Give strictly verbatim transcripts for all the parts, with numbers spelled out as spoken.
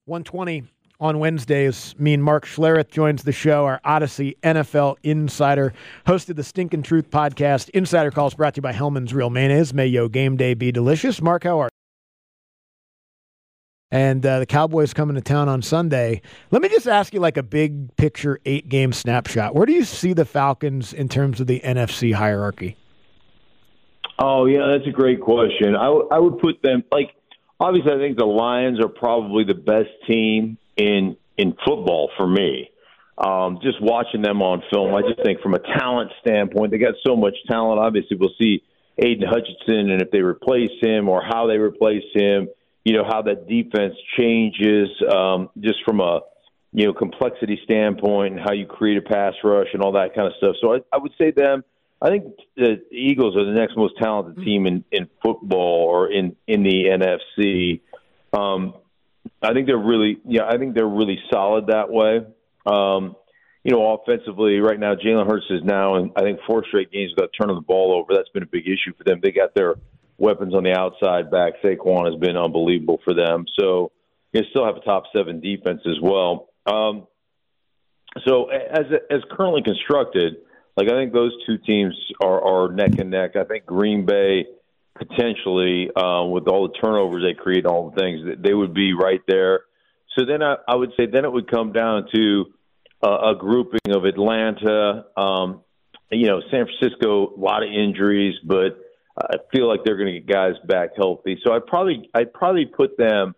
one twenty on Wednesdays. Me and Mark Schlereth joins the show, our Odyssey N F L insider, hosted the Stinkin' Truth podcast. Insider Calls brought to you by Hellman's Real Mayonnaise. May yo game day be delicious. Mark, how are you? And uh, the Cowboys coming to town on Sunday. Let me just ask you like a big picture eight-game snapshot. Where do you see the Falcons in terms of the N F C hierarchy? Oh, yeah, that's a great question. I, w- I would put them, like, obviously I think the Lions are probably the best team in in football for me. Um, just watching them on film, I just think from a talent standpoint, they got so much talent. Obviously, we'll see Aiden Hutchinson and if they replace him or how they replace him, you know, how that defense changes um, just from a, you know, complexity standpoint and how you create a pass rush and all that kind of stuff. So I, I would say them. I think the Eagles are the next most talented team in, in football or in, in the N F C. Um, I think they're really, yeah, I think they're really solid that way. Um, you know, offensively, right now, Jalen Hurts is now in, I think, four straight games without turning the ball over. That's been a big issue for them. They got their weapons on the outside back. Saquon has been unbelievable for them. So they still have a top seven defense as well. Um, so as as currently constructed, like I think those two teams are, are neck and neck. I think Green Bay potentially, uh, with all the turnovers they create, all the things, they would be right there. So then I, I would say then it would come down to uh, a grouping of Atlanta, um, you know, San Francisco, a lot of injuries, but I feel like they're going to get guys back healthy. So I'd probably I'd probably put them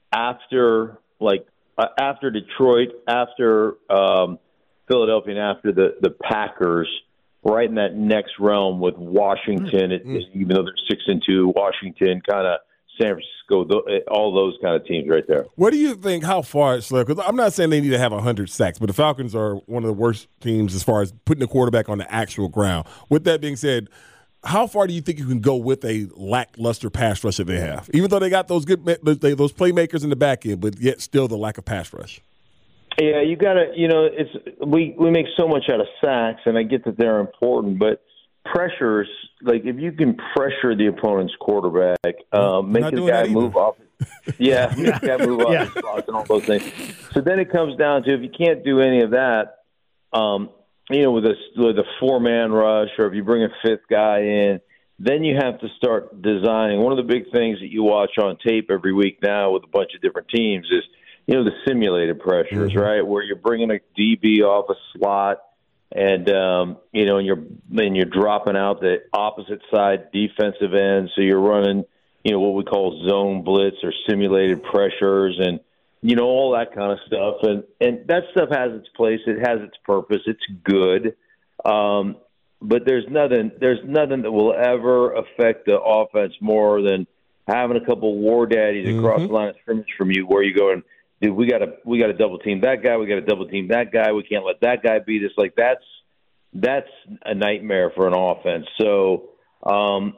after like uh, after Detroit, after um, Philadelphia, and after the, the Packers, right in that next realm with Washington. It, mm-hmm. Even though they're six and two, Washington, kind of San Francisco, all those kind of teams right there. What do you think? How far it's left? Because I'm not saying they need to have one hundred sacks, but the Falcons are one of the worst teams as far as putting the quarterback on the actual ground. With that being said, how far do you think you can go with a lackluster pass rush that they have? Even though they got those good those playmakers in the back end, but yet still the lack of pass rush. Yeah, you got to, you know, it's we, we make so much out of sacks, and I get that they're important, but pressures, like if you can pressure the opponent's quarterback, um, make the guy move off. Yeah, make the guy move off his spots and all those things. So then it comes down to if you can't do any of that, um, you know, with a, with a four-man rush or if you bring a fifth guy in, then you have to start designing. One of the big things that you watch on tape every week now with a bunch of different teams is, you know, the simulated pressures, mm-hmm. right, where you're bringing a D B off a slot and, um, you know, and you're and you're dropping out the opposite side defensive end. So you're running, you know, what we call zone blitz or simulated pressures and, you know, all that kind of stuff. And, and that stuff has its place. It has its purpose. It's good. Um, but there's nothing there's nothing that will ever affect the offense more than having a couple war daddies mm-hmm. across the line of scrimmage from you where you go and, dude, we got to we got to double team that guy. We got to double team that guy. We can't let that guy beat us. Like that's that's a nightmare for an offense. So, um,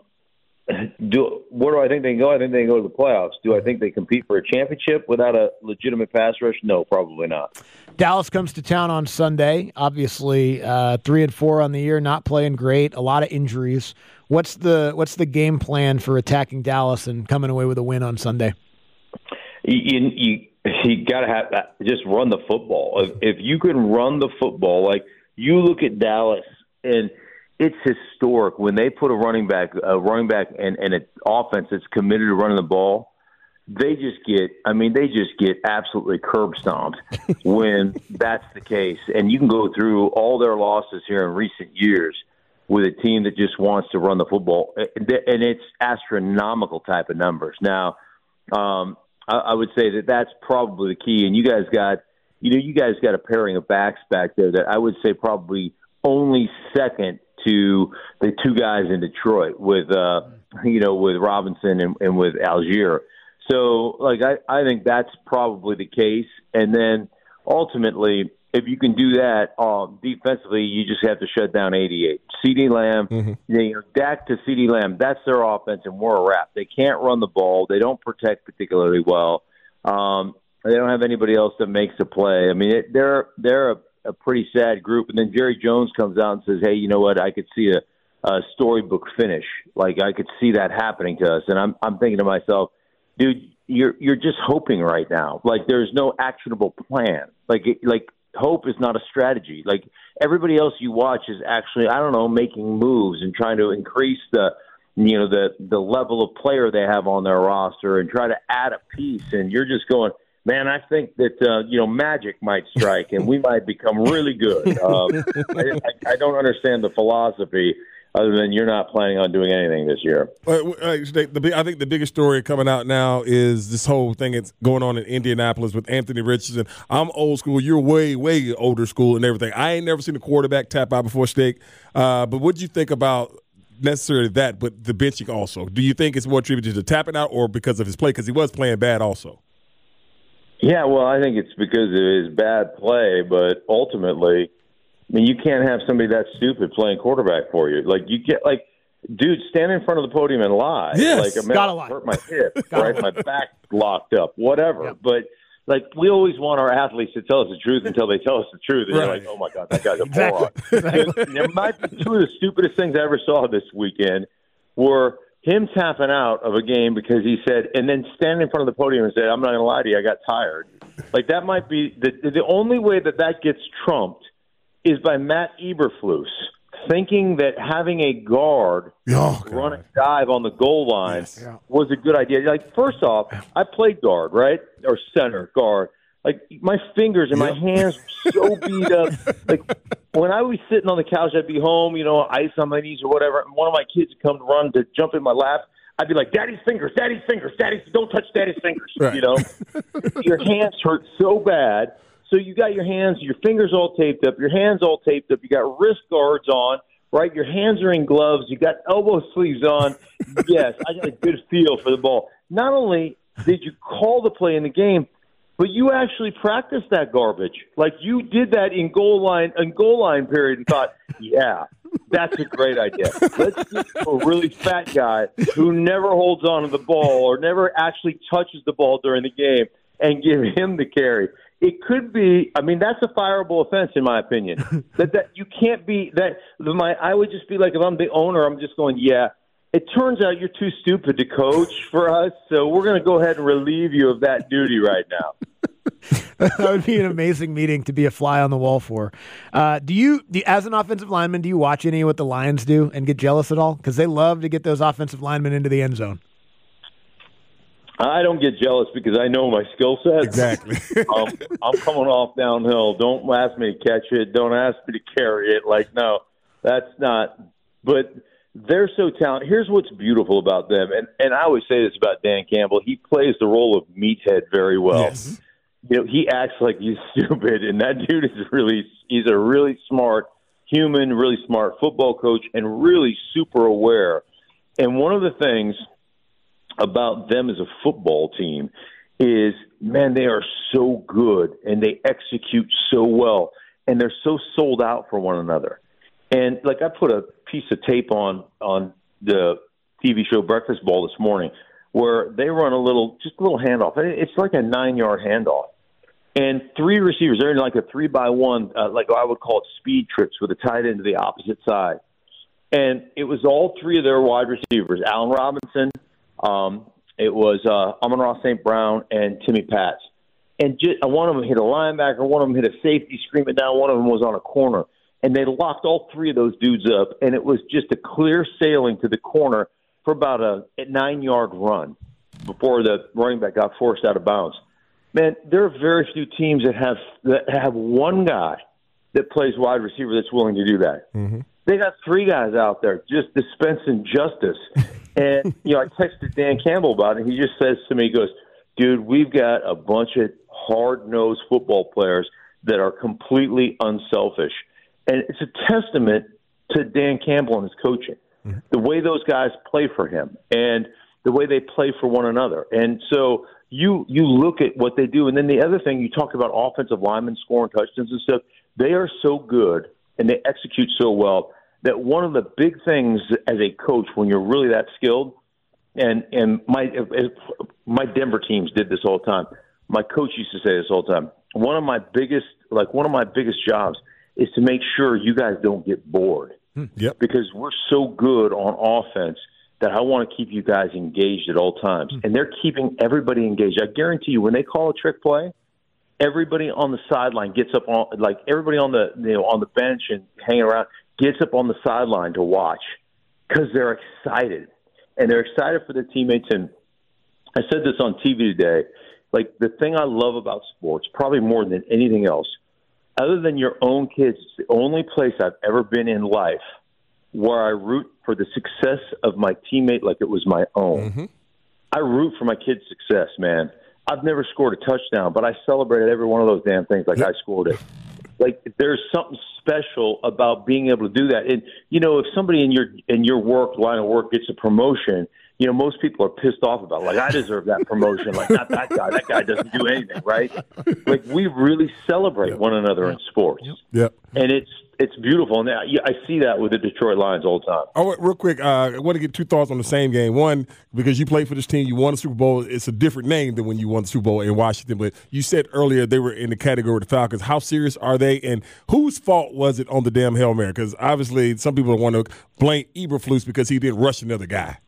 do where do I think they can go? I think they can go to the playoffs. Do I think they compete for a championship without a legitimate pass rush? No, probably not. Dallas comes to town on Sunday. Obviously, uh, three and four on the year, not playing great. A lot of injuries. What's the what's the game plan for attacking Dallas and coming away with a win on Sunday? You. you You got to have that. Just run the football. If, if you can run the football, like you look at Dallas, and it's historic when they put a running back, a running back, and, and an offense that's committed to running the ball. They just get. I mean, they just get absolutely curb stomped when that's the case. And you can go through all their losses here in recent years with a team that just wants to run the football, and it's astronomical type of numbers. Now. Um, I would say that that's probably the key. And you guys got, you know, you guys got a pairing of backs back there that I would say probably only second to the two guys in Detroit with, uh, you know, with Robinson and, and with Algier. So, like, I, I think that's probably the case. And then ultimately, if you can do that um, defensively, you just have to shut down eighty-eight. CeeDee Lamb, mm-hmm. you know, Dak to CeeDee Lamb, that's their offense, and we're a wrap. They can't run the ball. They don't protect particularly well. Um, they don't have anybody else that makes a play. I mean, it, they're they're a, a pretty sad group. And then Jerry Jones comes out and says, hey, you know what, I could see a, a storybook finish. Like, I could see that happening to us. And I'm I'm thinking to myself, dude, you're you're just hoping right now. Like there's no actionable plan. Like it, like hope is not a strategy. Like everybody else you watch is actually, I don't know, making moves and trying to increase the you know the the level of player they have on their roster and try to add a piece. And you're just going, man, I think that uh, you know magic might strike and we might become really good. Um, I, I, I don't understand the philosophy. Other than you're not planning on doing anything this year. Uh, the, the, I think the biggest story coming out now is this whole thing that's going on in Indianapolis with Anthony Richardson. I'm old school. You're way, way older school and everything. I ain't never seen a quarterback tap out before Steak. Uh, but what do you think about necessarily that, but the benching also? Do you think it's more attributed to tapping out or because of his play? Because he was playing bad also. Yeah, well, I think it's because of his bad play, but ultimately – I mean, you can't have somebody that stupid playing quarterback for you. Like, you get, like, dude, stand in front of the podium and lie. Yes, like, I mean, gotta I lie. hurt my hip, right? My back locked up, whatever. Yep. But, like, we always want our athletes to tell us the truth until they tell us the truth. And right. You're like, oh, my God, that guy's a moron. Exactly. There might be two of the stupidest things I ever saw this weekend were him tapping out of a game because he said, and then standing in front of the podium and said, I'm not going to lie to you, I got tired. Like, that might be the, the only way that that gets trumped is by Matt Eberflus thinking that having a guard oh, run a dive on the goal line yes. was a good idea. Like, first off, I played guard, right? Or center guard. Like, my fingers and yep. my hands were so beat up. Like, when I was sitting on the couch, I'd be home, you know, ice on my knees or whatever, and one of my kids would come to run to jump in my lap. I'd be like, Daddy's fingers, Daddy's fingers, Daddy's, don't touch Daddy's fingers, right. you know? Your hands hurt so bad. So you got your hands, your fingers all taped up, your hands all taped up, you got wrist guards on, right? Your hands are in gloves, you got elbow sleeves on. Yes, I got a good feel for the ball. Not only did you call the play in the game, but you actually practiced that garbage. Like you did that in goal line, in goal line period and thought, yeah, that's a great idea. Let's get a really fat guy who never holds on to the ball or never actually touches the ball during the game and give him the carry. It could be. I mean, that's a fireable offense, in my opinion. that that you can't be that. My I would just be like, if I'm the owner, I'm just going, yeah. It turns out you're too stupid to coach for us, so we're going to go ahead and relieve you of that duty right now. That would be an amazing meeting to be a fly on the wall for. Uh, do you, do, as an offensive lineman, do you watch any of what the Lions do and get jealous at all? Because they love to get those offensive linemen into the end zone. I don't get jealous because I know my skill set. Exactly. um, I'm coming off downhill. Don't ask me to catch it. Don't ask me to carry it. Like, no, that's not. But they're so talented. Here's what's beautiful about them, and, and I always say this about Dan Campbell. He plays the role of meathead very well. Yes. You know, he acts like he's stupid, and that dude is really – he's a really smart human, really smart football coach, and really super aware. And one of the things – about them as a football team is, man, they are so good and they execute so well and they're so sold out for one another. And like I put a piece of tape on on the T V show Breakfast Ball this morning where they run a little, just a little handoff. It's like a nine-yard handoff. And three receivers, they're in like a three by one, uh, like I would call it speed trips with a tight end to the opposite side. And it was all three of their wide receivers, Allen Robinson, Um, it was uh, Amon-Ra Saint Brown and Timmy Pats. And just, one of them hit a linebacker, one of them hit a safety, scream it down, one of them was on a corner. And they locked all three of those dudes up, and it was just a clear sailing to the corner for about a, a nine-yard run before the running back got forced out of bounds. Man, there are very few teams that have that have one guy that plays wide receiver that's willing to do that. Mm-hmm. They got three guys out there just dispensing justice. And, you know, I texted Dan Campbell about it, and he just says to me, he goes, dude, we've got a bunch of hard-nosed football players that are completely unselfish. And it's a testament to Dan Campbell and his coaching, mm-hmm. the way those guys play for him and the way they play for one another. And so you you look at what they do. And then the other thing, you talk about offensive linemen scoring touchdowns and stuff. They are so good, and they execute so well, that one of the big things as a coach when you're really that skilled, and and my my Denver teams did this all the time. My coach used to say this all the time. One of my biggest, like one of my biggest jobs is to make sure you guys don't get bored. Yep. Because we're so good on offense that I want to keep you guys engaged at all times. And they're keeping everybody engaged. I guarantee you, when they call a trick play, everybody on the sideline gets up on, like everybody on the, you know, on the bench and hanging around gets up on the sideline to watch because they're excited. And they're excited for their teammates. And I said this on T V today, like the thing I love about sports, probably more than anything else, other than your own kids, it's the only place I've ever been in life where I root for the success of my teammate like it was my own. Mm-hmm. I root for my kid's success, man. I've never scored a touchdown, but I celebrated every one of those damn things like I scored it. Like there's something special about being able to do that. And you know, if somebody in your in your work line of work gets a promotion, you know, most people are pissed off about it. Like I deserve that promotion. Like not that guy. That guy doesn't do anything, right? Like we really celebrate yep. one another in sports. Yep. yep. And it's it's beautiful. And I see that with the Detroit Lions all the time. Oh, real quick, uh, I want to get two thoughts on the same game. One, because you played for this team, you won the Super Bowl. It's a different name than when you won the Super Bowl in Washington. But you said earlier they were in the category of the Falcons. How serious are they? And whose fault was it on the damn Hail Mary? Because obviously some people want to blame Eberflus because he didn't rush another guy.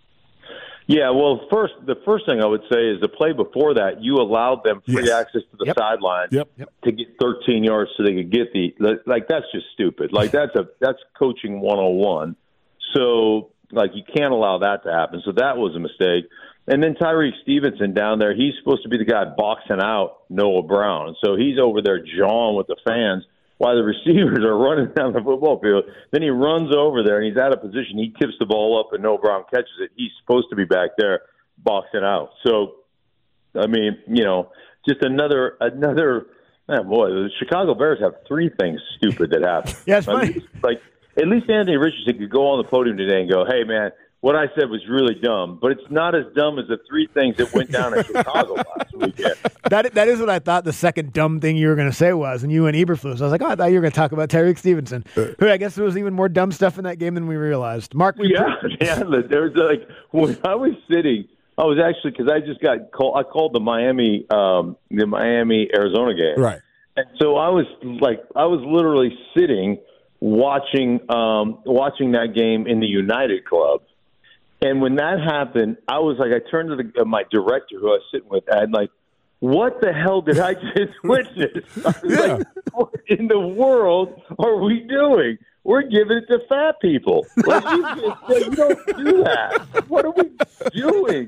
Yeah, well, first, the first thing I would say is the play before that, you allowed them free yes. access to the yep. sideline yep. Yep. to get thirteen yards so they could get the – like, that's just stupid. Like, that's a that's coaching one oh one. So, like, you can't allow that to happen. So that was a mistake. And then Tyreek Stevenson down there, he's supposed to be the guy boxing out Noah Brown. So he's over there jawing with the fans while the receivers are running down the football field. Then he runs over there, and he's out of position. He tips the ball up, and Noah Brown catches it. He's supposed to be back there boxing out. So, I mean, you know, just another another. Oh boy, the Chicago Bears have three things stupid that happen. Yeah, it's I funny. mean, like at least Anthony Richardson could go on the podium today and go, "Hey, man, what I said was really dumb," but it's not as dumb as the three things that went down in Chicago last weekend. That that is what I thought the second dumb thing you were going to say was, and you and Eberflus. I was like, oh, I thought you were going to talk about Tyreek Stevenson, who I guess there was even more dumb stuff in that game than we realized. Mark, we yeah, pre- yeah. There was like when I was sitting, I was actually because I just got called. I called the Miami, um, the Miami Arizona game, right? And so I was like, I was literally sitting watching, um, watching that game in the United Club. And when that happened, I was like, I turned to the, uh, my director who I was sitting with, and like, what the hell did I just witness? I was yeah. like, what in the world are we doing? We're giving it to fat people. Like, you, just, like, you don't do that. What are we doing?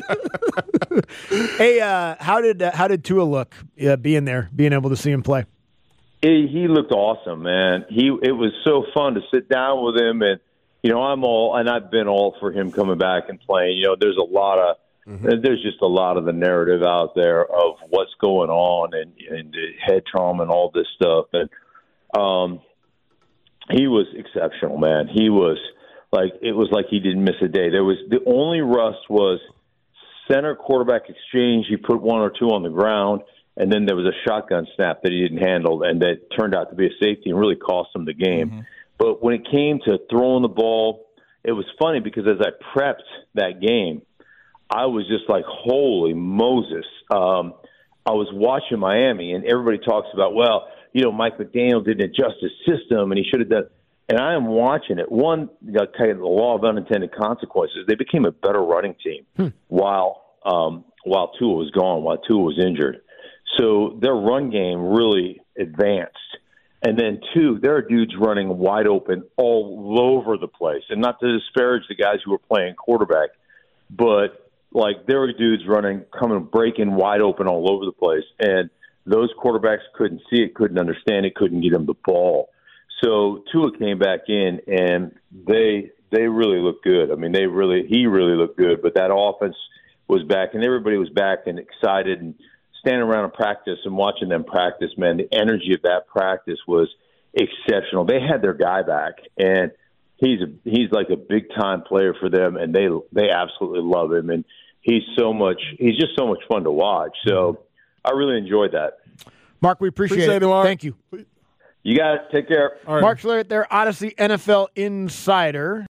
Hey, uh, how did uh, how did Tua look uh, being there, being able to see him play? He, he looked awesome, man. He it was so fun to sit down with him and. You know, I'm all, and I've been all for him coming back and playing. You know, there's a lot of, mm-hmm. there's just a lot of the narrative out there of what's going on and, and head trauma and all this stuff. And um, he was exceptional, man. He was like, it was like he didn't miss a day. There was, the only rust was center quarterback exchange. He put one or two on the ground, and then there was a shotgun snap that he didn't handle, and that turned out to be a safety and really cost him the game. Mm-hmm. But when it came to throwing the ball, it was funny because as I prepped that game, I was just like, holy Moses. Um, I was watching Miami, and everybody talks about, well, you know, Mike McDaniel didn't adjust his system, and he should have done. And I am watching it. One, got kind of the law of unintended consequences. They became a better running team hmm. while um, while Tua was gone, while Tua was injured. So their run game really advanced. And then, two, there are dudes running wide open all over the place. And not to disparage the guys who were playing quarterback, but, like, there were dudes running, coming, breaking wide open all over the place. And those quarterbacks couldn't see it, couldn't understand it, couldn't get them the ball. So Tua came back in, and they they really looked good. I mean, they really he really looked good. But that offense was back, and everybody was back and excited and standing around in practice and watching them practice, man, the energy of that practice was exceptional. They had their guy back, and he's a, he's like a big-time player for them, and they they absolutely love him. And he's so much he's just so much fun to watch. So I really enjoyed that. Mark, we appreciate, appreciate it. it Mark. Thank you. You guys take care. Right. Mark Schlereth, their Odyssey N F L insider.